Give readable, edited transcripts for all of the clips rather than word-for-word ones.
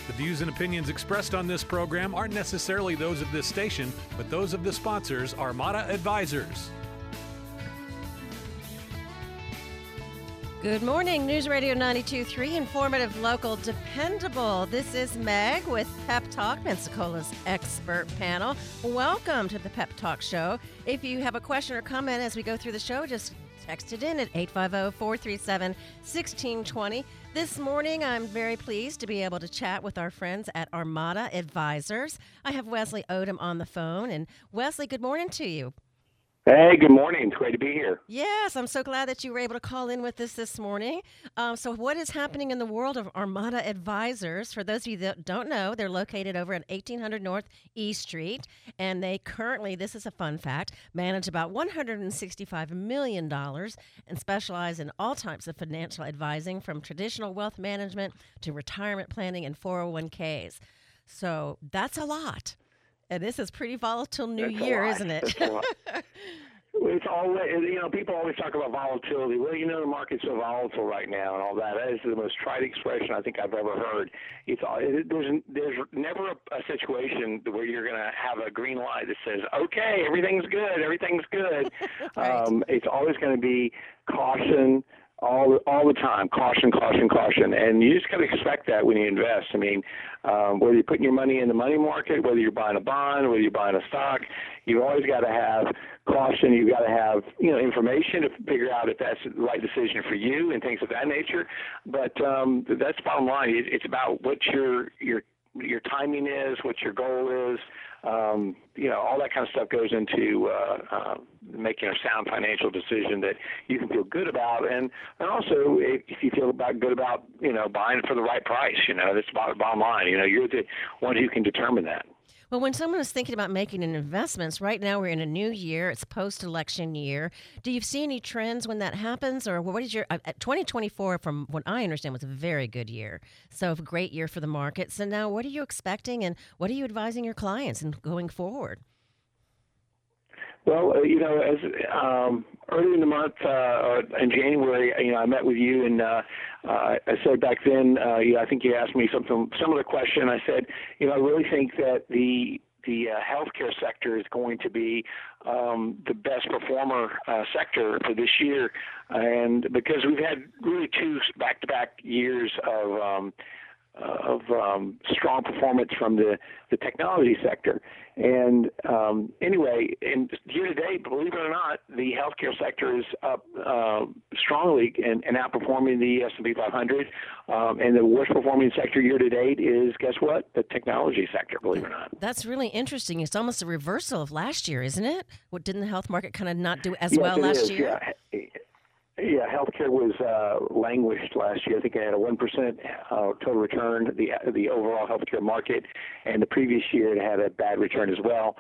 The views and opinions expressed on this program aren't necessarily those of this station, but those of the sponsors, Armada Advisors. Good morning, News Radio 92.3, informative, local, dependable. This is Meg with Pep Talk, Pensacola's expert panel. Welcome to the Pep Talk Show. If you have a question or comment as we go through the show, just text it in at 850-437-1620. This morning, I'm very pleased to be able to chat with our friends at Armada Advisors. I have Wesley Odom on the phone. And Wesley, good morning to you. Hey, good morning. It's great to be here. Yes, I'm so glad that you were able to call in with us this morning. So what is happening in the world of Armada Advisors? For those of you that don't know, they're located over at 1800 North E Street, and they currently, this is a fun fact, manage about $165 million and specialize in all types of financial advising, from traditional wealth management to retirement planning and 401ks. So that's a lot. And this is pretty volatile new year, isn't it? It's always, people always talk about volatility. Well, the market's so volatile right now and all that. That is the most trite expression I think I've ever heard. There's never a situation where you're going to have a green light that says, okay, everything's good. Right. It's always going to be caution. All the time, caution, and you just got to expect that when you invest. I mean, whether you're putting your money in the money market, whether you're buying a bond, whether you're buying a stock, you've always got to have caution. You've got to have information to figure out if that's the right decision for you and things of that nature. But that's the bottom line. It's about what your timing is, what your goal is. All that kind of stuff goes into making a sound financial decision that you can feel good about, and also if you feel good about buying it for the right price. That's the bottom line. You're the one who can determine that. Well, when someone is thinking about making an investment, right now we're in a new year. It's post-election year. Do you see any trends when that happens, or what is your 2024? From what I understand, was a very good year. So a great year for the market. So now, what are you expecting, and what are you advising your clients in going forward? Well, as early in the month, in January, I met with you, and I said back then, I think you asked me similar question. I said, I really think that the healthcare sector is going to be the best performer sector for this year, and because we've had really two back-to-back years of strong performance from the technology sector. And anyway, in year to date, believe it or not, the healthcare sector is up strongly and outperforming the S&P 500. And the worst performing sector year to date is, guess what? The technology sector, believe it or not. That's really interesting. It's almost a reversal of last year, isn't it? What, didn't the health market kind of not do as well last year? Yeah, healthcare was languished last year. I think it had a 1% total return, the overall healthcare market, and the previous year it had a bad return as well.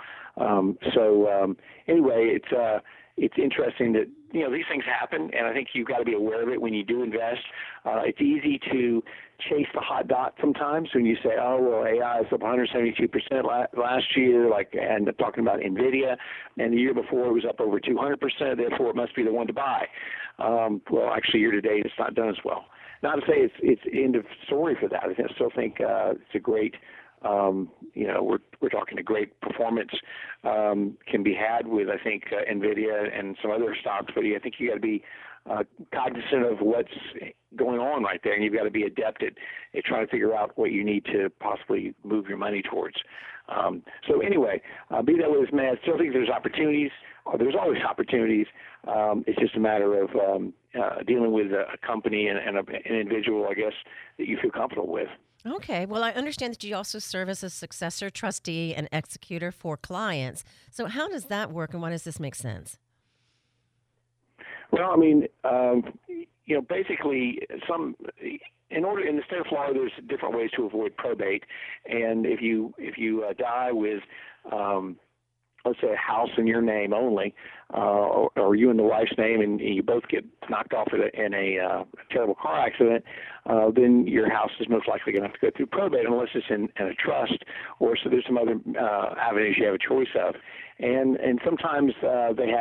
Anyway, it's interesting that these things happen, and I think you've got to be aware of it when you do invest. It's easy to chase the hot dot sometimes when you say, oh, well, AI is up 172% last year, and I'm talking about NVIDIA, and the year before it was up over 200%, therefore it must be the one to buy. Well, actually, year to date, it's not done as well. Not to say it's end of story for that. I still think it's a great, we're talking a great performance can be had with, I think, NVIDIA and some other stocks, but I think you got to be cognizant of what's going on right there, and you've got to be adept at trying to figure out what you need to possibly move your money towards. So anyway, be that what it's may, I still think there's opportunities. There's always opportunities. It's just a matter of dealing with a company and an individual, I guess, that you feel comfortable with. Okay. Well, I understand that you also serve as a successor, trustee, and executor for clients. So how does that work, and why does this make sense? Well, I mean, basically, in the state of Florida, there's different ways to avoid probate, and if you die with let's say a house in your name only, or you and the wife's name, and you both get knocked off in a terrible car accident, then your house is most likely going to have to go through probate unless it's in a trust, or so there's some other avenues you have a choice of. And sometimes they have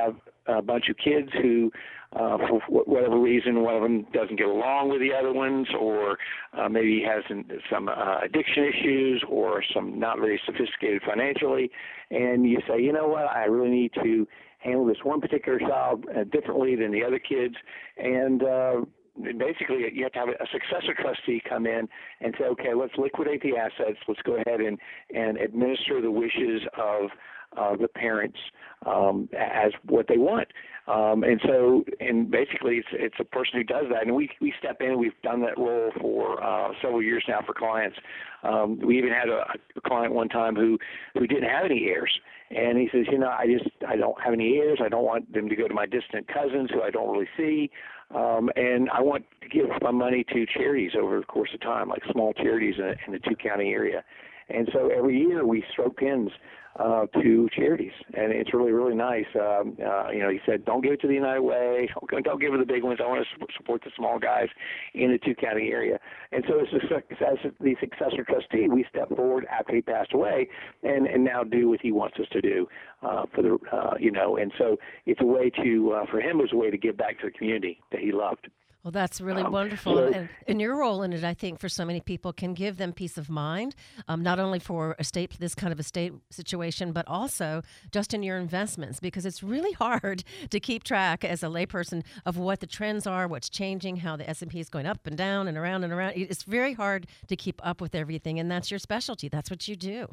a bunch of kids who, for whatever reason, one of them doesn't get along with the other ones, or maybe has some addiction issues, or some not very sophisticated financially, and you say, you know what, I really need to handle this one particular child differently than the other kids, and basically you have to have a successor trustee come in and say, okay, let's liquidate the assets, let's go ahead and administer the wishes of the parents as what they want. And basically it's a person who does that, and we step in. We've done that role for several years now for clients. We even had a client one time who didn't have any heirs, and he says, I don't have any heirs. I don't want them to go to my distant cousins who I don't really see, and I want to give my money to charities over the course of time, like small charities in the two-county area. And so every year we stroke pins to charities, and it's really, really nice. He said, don't give it to the United Way, don't give it to the big ones. I want to support the small guys in the two-county area. And so as the successor trustee, we step forward after he passed away and now do what he wants us to do and so it's a way to, for him, it was a way to give back to the community that he loved. Well, that's really wonderful. And your role in it, I think, for so many people can give them peace of mind, not only for this kind of estate situation, but also just in your investments, because it's really hard to keep track as a layperson of what the trends are, what's changing, how the S&P is going up and down and around and around. It's very hard to keep up with everything, and that's your specialty. That's what you do.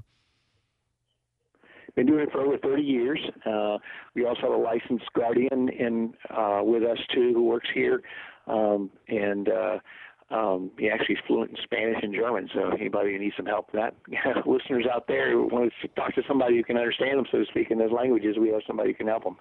Been doing it for over 30 years. We also have a licensed guardian with us, too, who works here. He actually is fluent in Spanish and German, so anybody who needs some help with that, listeners out there who want to talk to somebody who can understand them, so to speak, in those languages, we have somebody who can help them.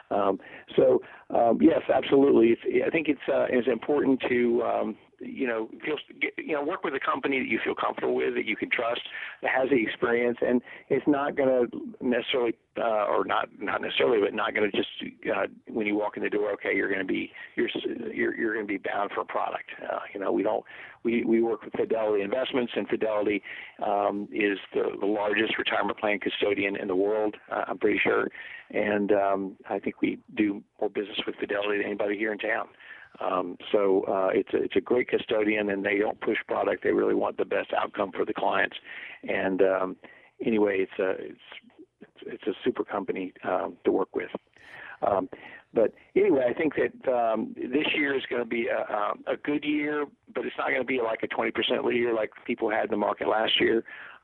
Yes, absolutely. I think it's important to work with a company that you feel comfortable with, that you can trust, that has the experience, and it's not going to necessarily, or not necessarily, but not going to just when you walk in the door, okay, you're going to be bound for a product. We work with Fidelity Investments, and Fidelity is the largest retirement plan custodian in the world, I'm pretty sure, and I think we do more business with Fidelity than anybody here in town. It's a great custodian, and they don't push product. They really want the best outcome for the clients. And anyway, it's a super company to work with. But anyway, I think that this year is going to be a good year, but it's not going to be like a 20% year like people had in the market last year.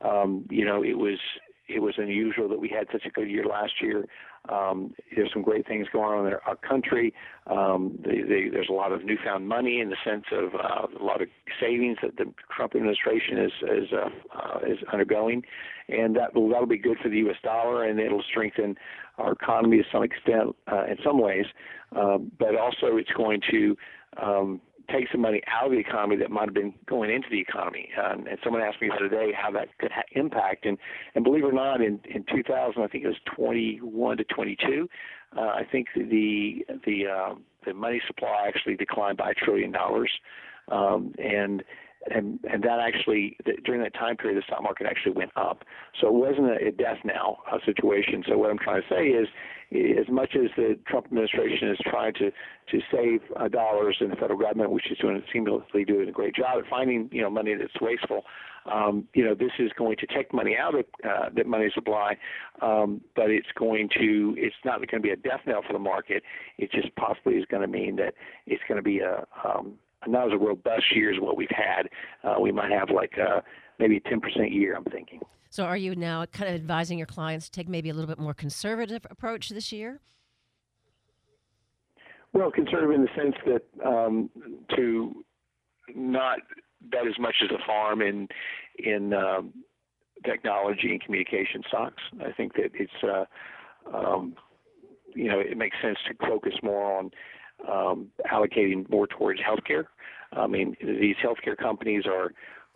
It was unusual that we had such a good year last year. There's some great things going on in our country. There's a lot of newfound money in the sense of a lot of savings that the Trump administration is undergoing, and that'll be good for the U.S. dollar, and it'll strengthen our economy to some extent in some ways. But also, it's going to take some money out of the economy that might have been going into the economy. And someone asked me the other day how that could impact. And believe it or not, in 2000, I think it was 21 to 22, I think the money supply actually declined by $1 trillion. And that actually, during that time period, the stock market actually went up. So it wasn't a death now situation. So what I'm trying to say is, as much as the Trump administration is trying to save dollars in the federal government, which is seemingly doing a great job at finding money that's wasteful, this is going to take money out of that money supply, but it's not going to be a death knell for the market. It just possibly is going to mean that it's going to be not as a robust year as what we've had. We might have maybe a 10% year, I'm thinking. So are you now kind of advising your clients to take maybe a little bit more conservative approach this year? Well, conservative in the sense that to not bet as much as a farm in technology and communication stocks. I think that it's it makes sense to focus more on allocating more towards healthcare. I mean, these healthcare companies are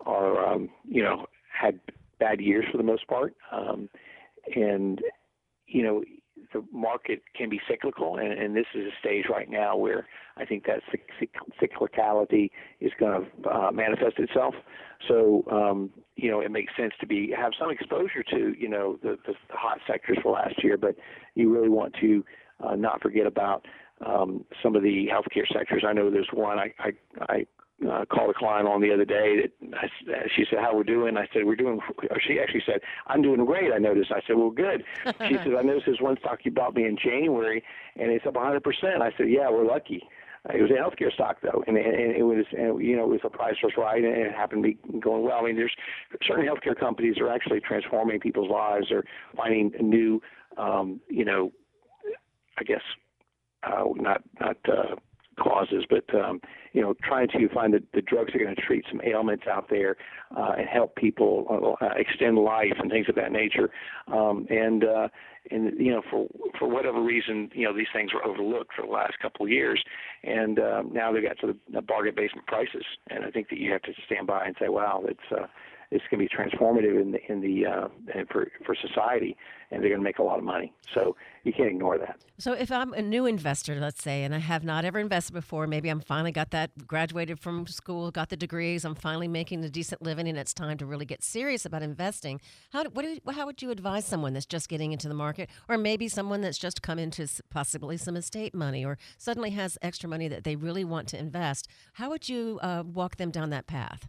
had bad years for the most part, and the market can be cyclical, and this is a stage right now where I think that cyclicality is going to manifest itself. So it makes sense to have some exposure to the hot sectors for last year, but you really want to not forget about some of the healthcare sectors. I know there's one I called a client on the other day. She said, "How we're doing?" I said, "We're doing." Or she actually said, "I'm doing great." I noticed. I said, "Well, good." She said, "I noticed there's one stock you bought me in January, and it's up 100%." I said, "Yeah, we're lucky." It was a healthcare stock though, and it was, it was the price was right, and it happened to be going well. I mean, there's certain healthcare companies are actually transforming people's lives or finding new, I guess, not causes, but trying to find the drugs that are going to treat some ailments out there and help people extend life and things of that nature. For whatever reason, these things were overlooked for the last couple of years, and now they got to the bargain basement prices. And I think that you have to stand by and say, wow, it's going to be transformative for society, and they're going to make a lot of money. So you can't ignore that. So if I'm a new investor, let's say, and I have not ever invested before, maybe I'm finally graduated from school, got the degrees, I'm finally making a decent living, and it's time to really get serious about investing. How would you advise someone that's just getting into the market, or maybe someone that's just come into possibly some estate money, or suddenly has extra money that they really want to invest? How would you walk them down that path?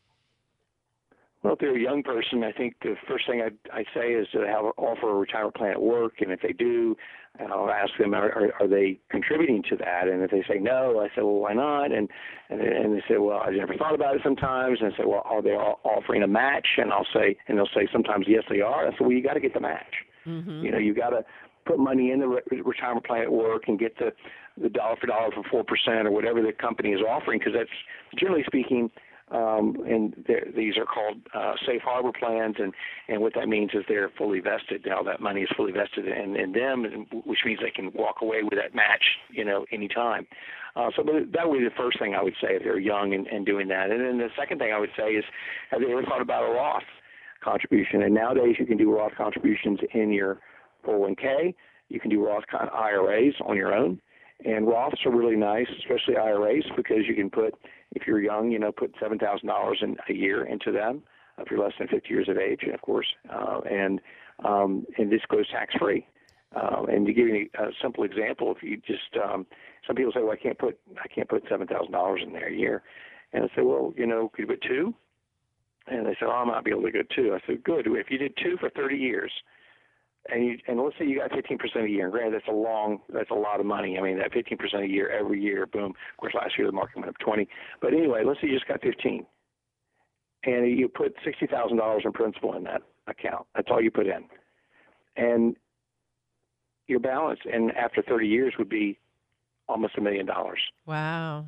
Well, if they're a young person, I think the first thing I'd say is to offer a retirement plan at work, and if they do, I'll ask them, are they contributing to that? And if they say no, I say, well, why not? And they say, well, I never thought about it sometimes. And I say, well, are they offering a match? And they'll say sometimes, yes, they are. I say, well, you got to get the match. Mm-hmm. You got to put money in the retirement plan at work and get the dollar for dollar for 4% or whatever the company is offering, because that's, generally speaking, and these are called safe harbor plans, and what that means is they're fully vested. Now that money is fully vested in them, which means they can walk away with that match, anytime. So that would be the first thing I would say if they're young and doing that. And then the second thing I would say is, have they ever thought about a Roth contribution? And nowadays you can do Roth contributions in your 401k. You can do Roth IRAs on your own. And Roths are really nice, especially IRAs, because you can put, if you're young, put $7,000 in a year into them. If you're less than 50 years of age, of course, and this goes tax free. And to give you a simple example, if you just, some people say, well, I can't put $7,000 in there a year, and I say, well, could you put two? And they say, oh, I might be able to go two. I said, good. If you did two for 30 years. And let's say you got 15% a year. And granted, that's a lot of money. I mean, that 15% a year, every year, boom. Of course, last year the market went up 20. But anyway, let's say you just got 15, and you put $60,000 in principal in that account. That's all you put in, and your balance, and after 30 years, would be almost $1 million. Wow.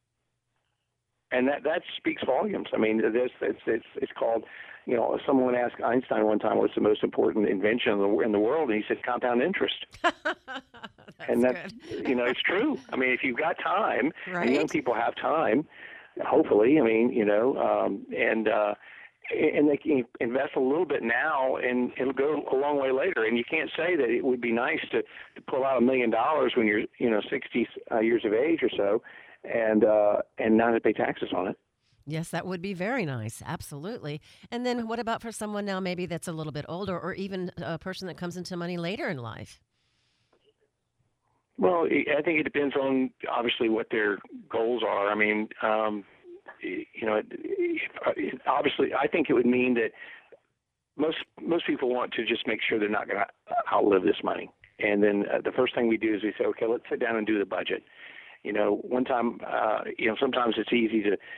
And that speaks volumes. I mean, it's called, someone asked Einstein one time what's the most important invention in the world, and he said compound interest. That's it's true. I mean, if you've got time, right? And young people have time, hopefully. I mean, and they can invest a little bit now, and it'll go a long way later. And you can't say that it would be nice to pull out $1 million when you're 60 years of age or so, and not to pay taxes on it. Yes, that would be very nice. Absolutely. And then what about for someone now maybe that's a little bit older, or even a person that comes into money later in life? Well, I think it depends on obviously what their goals are. I mean, obviously, I think it would mean that most people want to just make sure they're not going to outlive this money. And then the first thing we do is we say, okay, let's sit down and do the budget. One time, sometimes it's easy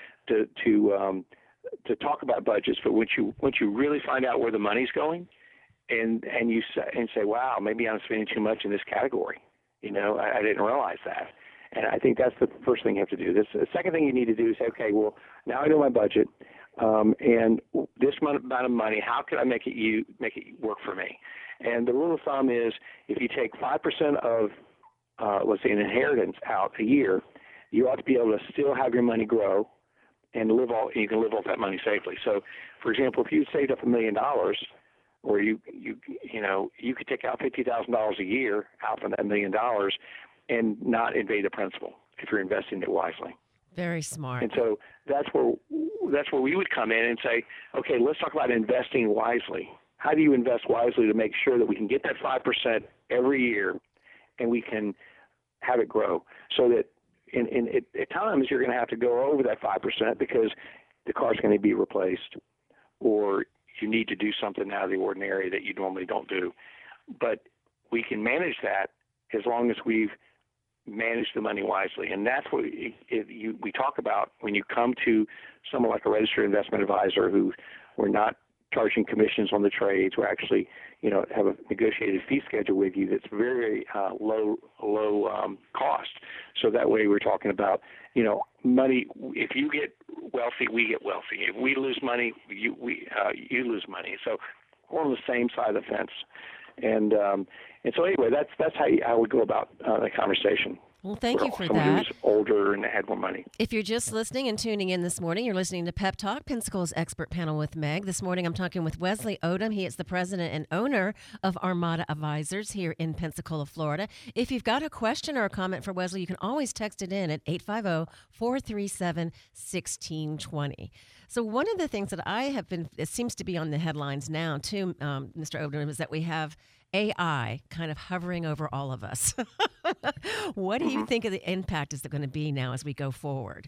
to talk about budgets, but once you really find out where the money's going, and you say, wow, maybe I'm spending too much in this category. I didn't realize that. And I think that's the first thing you have to do. The second thing you need to do is say, okay, well, now I know my budget, and this amount of money, how can I make it work for me? And the rule of thumb is, if you take 5% of let's say an inheritance out a year, you ought to be able to still have your money grow and you can live off that money safely. So, for example, if you saved up $1 million, or you could take out $50,000 a year out from that $1 million and not invade the principal if you're investing it wisely. Very smart. And so that's where we would come in and say, okay, let's talk about investing wisely. How do you invest wisely to make sure that we can get that 5% every year and we can have it grow. So that at times you're going to have to go over that 5% because the car's going to be replaced, or you need to do something out of the ordinary that you normally don't do. But we can manage that as long as we've managed the money wisely. And that's what we talk about when you come to someone like a registered investment advisor who we're not charging commissions on the trades. We're actually, have a negotiated fee schedule with you that's very, low cost. So that way we're talking about, money. If you get wealthy, we get wealthy. If we lose money, you lose money. So we're on the same side of the fence. And so anyway, that's how I would go about the conversation. Well, thank you for someone that. Who's older and had more money. If you're just listening and tuning in this morning, you're listening to Pep Talk, Pensacola's expert panel with Meg. This morning I'm talking with Wesley Odom. He is the president and owner of Armada Advisors here in Pensacola, Florida. If you've got a question or a comment for Wesley, you can always text it in at 850-437-1620. So one of the things that it seems to be on the headlines now too, Mr. Odom, is that we have AI kind of hovering over all of us. What do you think of the impact is going to be now as we go forward?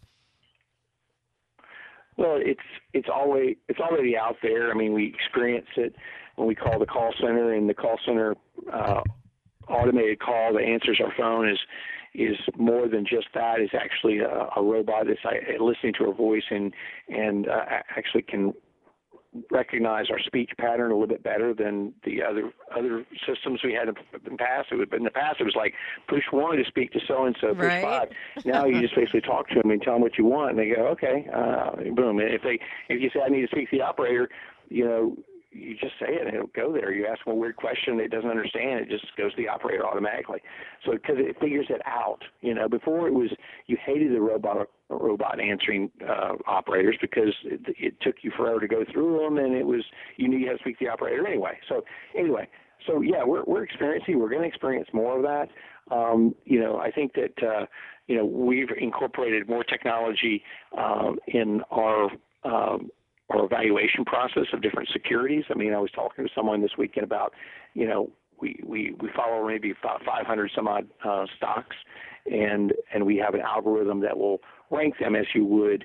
Well, it's already out there. I mean, we experience it when we call the call center, and the call center automated call that answers our phone is more than just that. It's actually a robot that's listening to our voice and actually can recognize our speech pattern a little bit better than the other systems we had in the past. In the past, it was like push 1 to speak to so-and-so, push right. 5. Now you just basically talk to them and tell them what you want, and they go, okay, boom. And if you say, I need to speak to the operator, you just say it and it'll go there. You ask them a weird question it doesn't understand, it just goes to the operator automatically. So because it figures it out. Before it was you hated the robot answering operators because it took you forever to go through them, and you knew you had to speak to the operator anyway. So yeah, we're experiencing. We're going to experience more of that. I think that we've incorporated more technology in our evaluation process of different securities. I mean, I was talking to someone this weekend about, we follow maybe 500 some odd stocks, and we have an algorithm that will rank them as you would,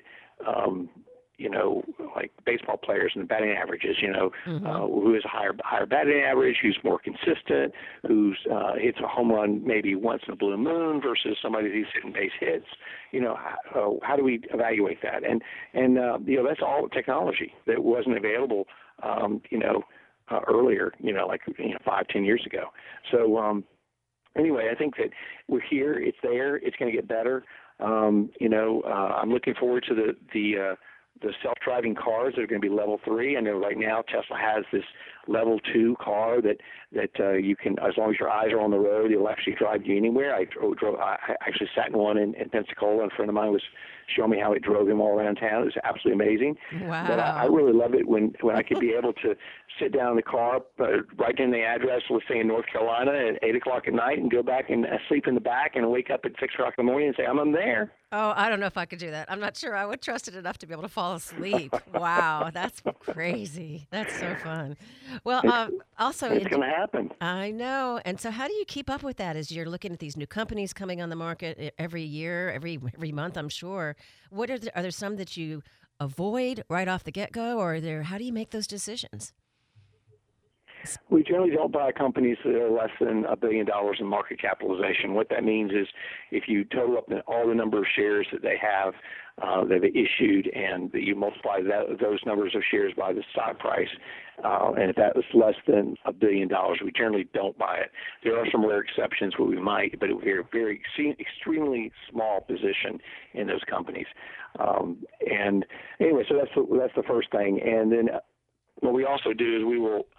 like baseball players and the batting averages, who has a higher batting average, who's more consistent, who's hits a home run maybe once in a blue moon versus somebody who's hitting base hits. How do we evaluate that? And that's all technology that wasn't available, earlier, like 5-10 years ago. So anyway, I think that we're here. It's there. It's going to get better. I'm looking forward to the self-driving cars that are going to be level 3. I know right now Tesla has this level 2 car that you can, as long as your eyes are on the road, it'll actually drive you anywhere. I actually sat in one in Pensacola, and a friend of mine was showing me how it drove him all around town. It was absolutely amazing. Wow. But I really love it when I could be able to sit down in the car, write in the address, let's say in North Carolina at 8 o'clock at night, and go back and sleep in the back and wake up at 6 o'clock in the morning and say, I'm there. Oh, I don't know if I could do that. I'm not sure I would trust it enough to be able to fall asleep. Wow, that's crazy. That's so fun. Well, also... It's going to happen. I know. And so how do you keep up with that as you're looking at these new companies coming on the market every year, every month, I'm sure? What are there some that you avoid right off the get-go, or how do you make those decisions? We generally don't buy companies that are less than $1 billion in market capitalization. What that means is if you total up all the number of shares that they have that they issued, and that you multiply those numbers of shares by the stock price, and if that was less than $1 billion, we generally don't buy it. There are some rare exceptions where we might, but we're a very extremely small position in those companies. And anyway, so that's the first thing. And then what we also do is we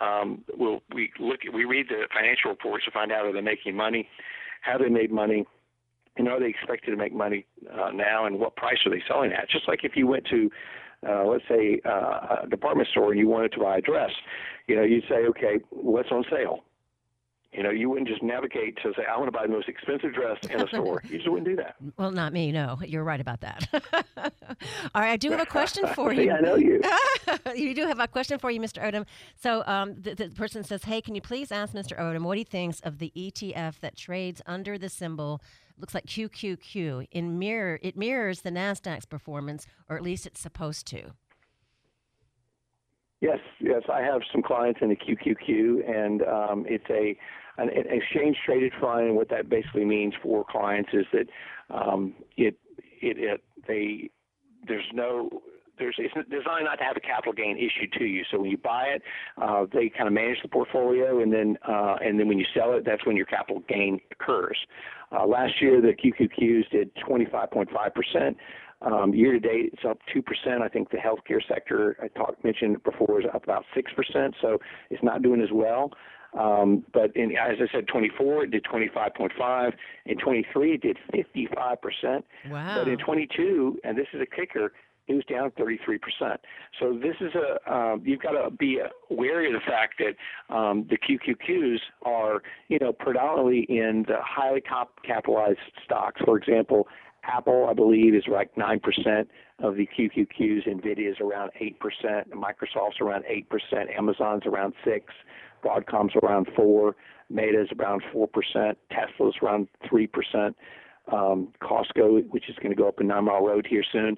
read the financial reports to find out, are they making money, have they made money, and are they expected to make money now, and what price are they selling at? Just like if you went to, let's say, a department store and you wanted to buy a dress, you'd say, okay, what's on sale? You wouldn't just navigate to say, I want to buy the most expensive dress in a store. You just wouldn't do that. Well, not me. No, you're right about that. All right, I do have a question for you. Yeah, I know you. You do have a question for you, Mr. Odom. So the person says, hey, can you please ask Mr. Odom what he thinks of the ETF that trades under the symbol, looks like QQQ. It mirrors the NASDAQ's performance, or at least it's supposed to. Yes. I have some clients in the QQQ, and it's an exchange traded fund. And what that basically means for clients is that it's designed not to have a capital gain issued to you. So when you buy it, they kind of manage the portfolio, and then when you sell it, that's when your capital gain occurs. Last year, the QQQs did 25.5%. Year to date, it's up 2%. I think the healthcare sector mentioned before is up about 6%. So it's not doing as well. But as I said, 24 it did 25.5. In 23 it did 55%. Wow. But in 22, and this is a kicker, it was down 33%. So this is you've got to be wary of the fact that the QQQs are, predominantly in the highly capitalized stocks. For example, Apple, I believe, is like 9% of the QQQs. NVIDIA is around 8%. Microsoft's around 8%. Amazon's around 6%. Broadcom's around 4%. Meta's around 4%. Tesla's around 3%. Costco, which is going to go up in 9 Mile Road here soon,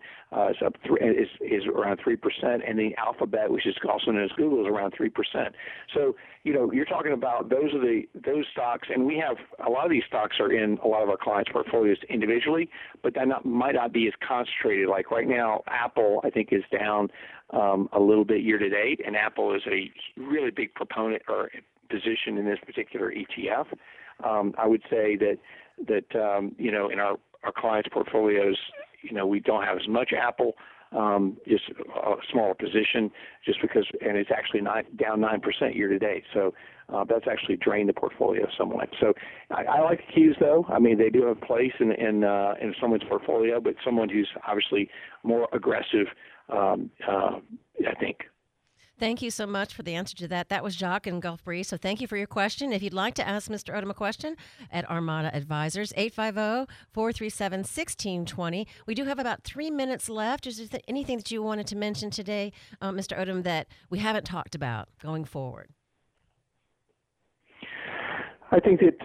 is around 3%, and the Alphabet, which is also known as Google, is around 3%. So you're talking about those stocks, and we have a lot of these stocks are in a lot of our clients' portfolios individually, but that might not be as concentrated. Like right now, Apple I think is down a little bit year to date, and Apple is a really big proponent or position in this particular ETF. I would say that in our clients' portfolios, we don't have as much Apple, just a smaller position, just because, and it's actually down 9% year to date. So that's actually drained the portfolio somewhat. So I like the Qs though. I mean, they do have a place in someone's portfolio, but someone who's obviously more aggressive, I think. Thank you so much for the answer to that. That was Jacques in Gulf Breeze. So thank you for your question. If you'd like to ask Mr. Odom a question at Armada Advisors, 850-437-1620. We do have about 3 minutes left. Is there anything that you wanted to mention today, Mr. Odom, that we haven't talked about going forward? I think that,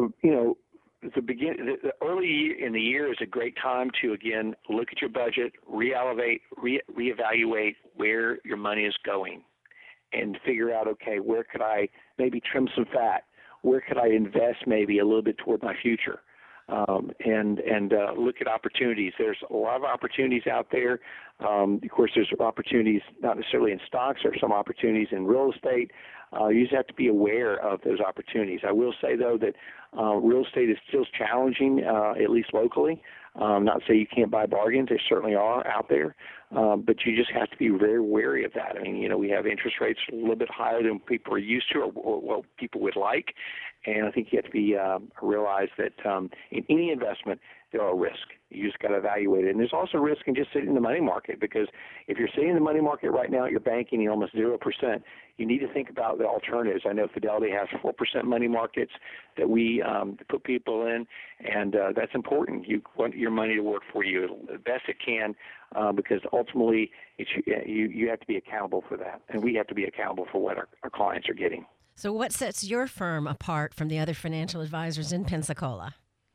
the early in the year is a great time to, again, look at your budget, reevaluate where your money is going, and figure out, okay, where could I maybe trim some fat? Where could I invest maybe a little bit toward my future? And look at opportunities. There's a lot of opportunities out there. Of course, there's opportunities not necessarily in stocks. There are some opportunities in real estate. You just have to be aware of those opportunities. I will say, though, that real estate is still challenging, at least locally. Not to say you can't buy bargains. They certainly are out there. But you just have to be very wary of that. I mean, we have interest rates a little bit higher than people are used to, or what people would like. And I think you have to be realize that in any investment, there are risks. You just got to evaluate it. And there's also risk in just sitting in the money market, because if you're sitting in the money market right now at your bank and you're almost 0%, you need to think about the alternatives. I know Fidelity has 4% money markets that we put people in, and that's important. You want your money to work for you the best it can, because ultimately you have to be accountable for that, and we have to be accountable for what our clients are getting. So what sets your firm apart from the other financial advisors in Pensacola?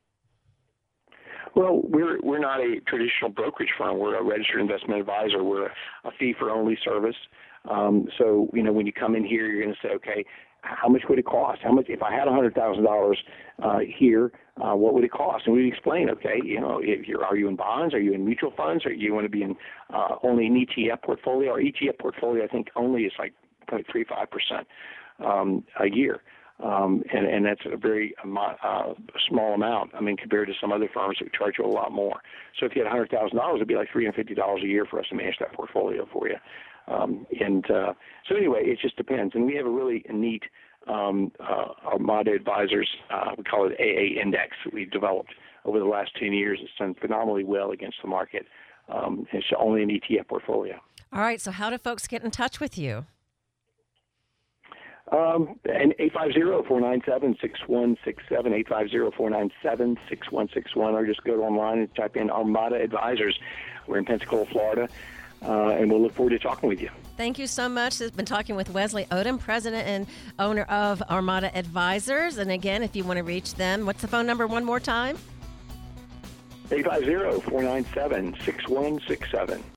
Well, we're not a traditional brokerage firm. We're a registered investment advisor. We're a fee-for-only service. So, when you come in here, you're going to say, okay, how much would it cost? How much, if I had $100,000 here, what would it cost? And we explain, okay, are you in bonds? Are you in mutual funds? Or you want to be in only an ETF portfolio? Our ETF portfolio, I think, only is like 0.35% a year. And that's a very small amount, compared to some other firms that charge you a lot more. So if you had $100,000, it'd be like $350 a year for us to manage that portfolio for you. So anyway, it just depends. And we have a really neat Armada Advisors, we call it AA Index, that we've developed over the last 10 years. It's done phenomenally well against the market. It's only an ETF portfolio. All right, so how do folks get in touch with you? And 850-497-6167, 850-497-6161, or just go online and type in Armada Advisors. We're in Pensacola, Florida, and we'll look forward to talking with you. Thank you so much. I've been talking with Wesley Odom, president and owner of Armada Advisors. And again, if you want to reach them, what's the phone number one more time? 850-497-6167.